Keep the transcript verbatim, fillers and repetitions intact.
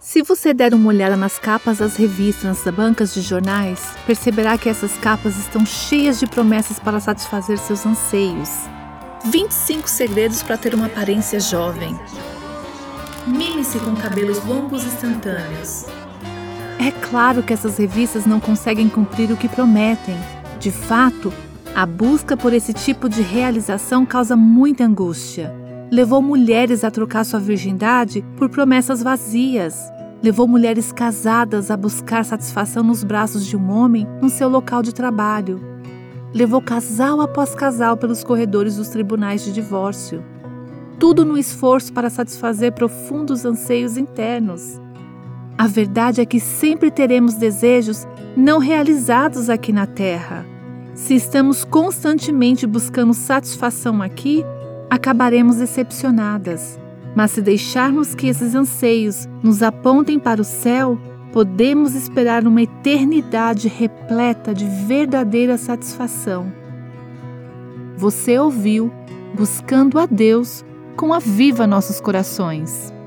Se você der uma olhada nas capas das revistas nas bancas de jornais, perceberá que essas capas estão cheias de promessas para satisfazer seus anseios. vinte e cinco segredos para ter uma aparência jovem. Mime-se com cabelos longos instantâneos. É claro que essas revistas não conseguem cumprir o que prometem. De fato, a busca por esse tipo de realização causa muita angústia. Levou mulheres a trocar sua virgindade por promessas vazias. Levou mulheres casadas a buscar satisfação nos braços de um homem no seu local de trabalho. Levou casal após casal pelos corredores dos tribunais de divórcio. Tudo no esforço para satisfazer profundos anseios internos. A verdade é que sempre teremos desejos não realizados aqui na Terra. Se estamos constantemente buscando satisfação aqui, acabaremos decepcionadas. Mas se deixarmos que esses anseios nos apontem para o céu, podemos esperar uma eternidade repleta de verdadeira satisfação. Você ouviu Buscando a Deus com a Viva Nossos Corações.